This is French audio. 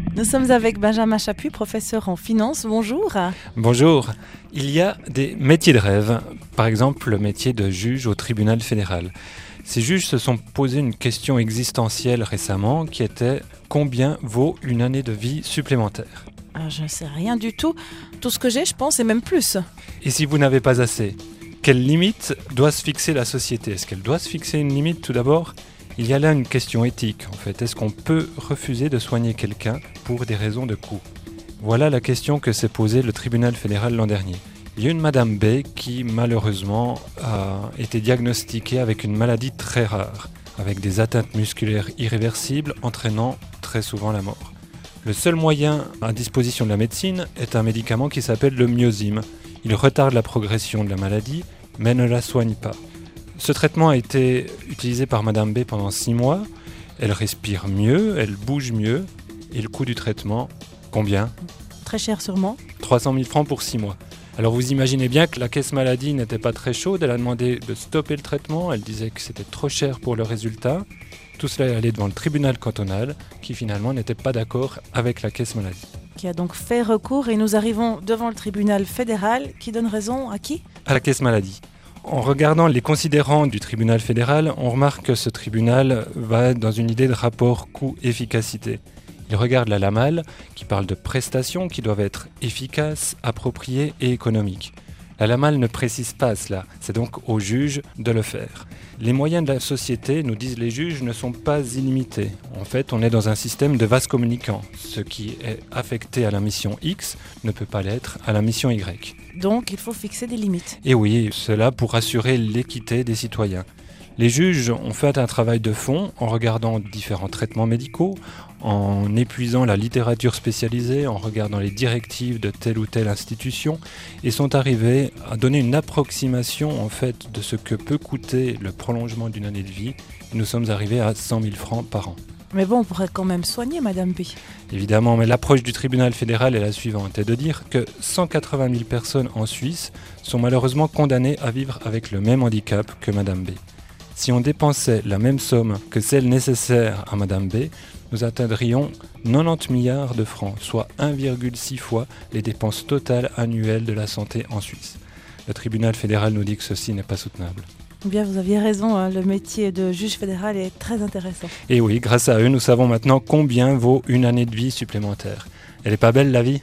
Nous sommes avec Benjamin Chapuis, professeur en finance. Bonjour. Bonjour. Il y a des métiers de rêve, par exemple le métier de juge au tribunal fédéral. Ces juges se sont posé une question existentielle récemment qui était « Combien vaut une année de vie supplémentaire ?» Je ne sais rien du tout. Tout ce que j'ai, je pense, et même plus. Et si vous n'avez pas assez, quelle limite doit se fixer la société ? Est-ce qu'elle doit se fixer une limite tout d'abord ? Il y a là une question éthique en fait. Est-ce qu'on peut refuser de soigner quelqu'un pour des raisons de coût ? Voilà la question que s'est posée le tribunal fédéral l'an dernier. Il y a une Madame B qui malheureusement a été diagnostiquée avec une maladie très rare, avec des atteintes musculaires irréversibles entraînant très souvent la mort. Le seul moyen à disposition de la médecine est un médicament qui s'appelle le Myosim. Il retarde la progression de la maladie, mais ne la soigne pas. Ce traitement a été utilisé par Madame B pendant 6 mois. Elle respire mieux, elle bouge mieux. Et le coût du traitement, combien ? Très cher sûrement. 300 000 francs pour 6 mois. Alors vous imaginez bien que la caisse maladie n'était pas très chaude. Elle a demandé de stopper le traitement. Elle disait que c'était trop cher pour le résultat. Tout cela est allé devant le tribunal cantonal qui finalement n'était pas d'accord avec la caisse maladie. Qui a donc fait recours et nous arrivons devant le tribunal fédéral qui donne raison à qui ? À la caisse maladie. En regardant les considérants du tribunal fédéral, on remarque que ce tribunal va dans une idée de rapport coût-efficacité. Il regarde la LAMAL qui parle de prestations qui doivent être efficaces, appropriées et économiques. La LAMAL ne précise pas cela, c'est donc au juge de le faire. Les moyens de la société, nous disent les juges, ne sont pas illimités. En fait, on est dans un système de vases communicants. Ce qui est affecté à la mission X ne peut pas l'être à la mission Y. Donc il faut fixer des limites. Et oui, cela pour assurer l'équité des citoyens. Les juges ont fait un travail de fond en regardant différents traitements médicaux, en épuisant la littérature spécialisée, en regardant les directives de telle ou telle institution et sont arrivés à donner une approximation en fait de ce que peut coûter le prolongement d'une année de vie. Nous sommes arrivés à 100 000 francs par an. Mais bon, on pourrait quand même soigner Madame B. Évidemment, mais l'approche du tribunal fédéral est la suivante, est de dire que 180 000 personnes en Suisse sont malheureusement condamnées à vivre avec le même handicap que Madame B. Si on dépensait la même somme que celle nécessaire à Madame B, nous atteindrions 90 milliards de francs, soit 1,6 fois les dépenses totales annuelles de la santé en Suisse. Le tribunal fédéral nous dit que ceci n'est pas soutenable. Bien, vous aviez raison, le métier de juge fédéral est très intéressant. Et oui, grâce à eux, nous savons maintenant combien vaut une année de vie supplémentaire. Elle est pas belle la vie ?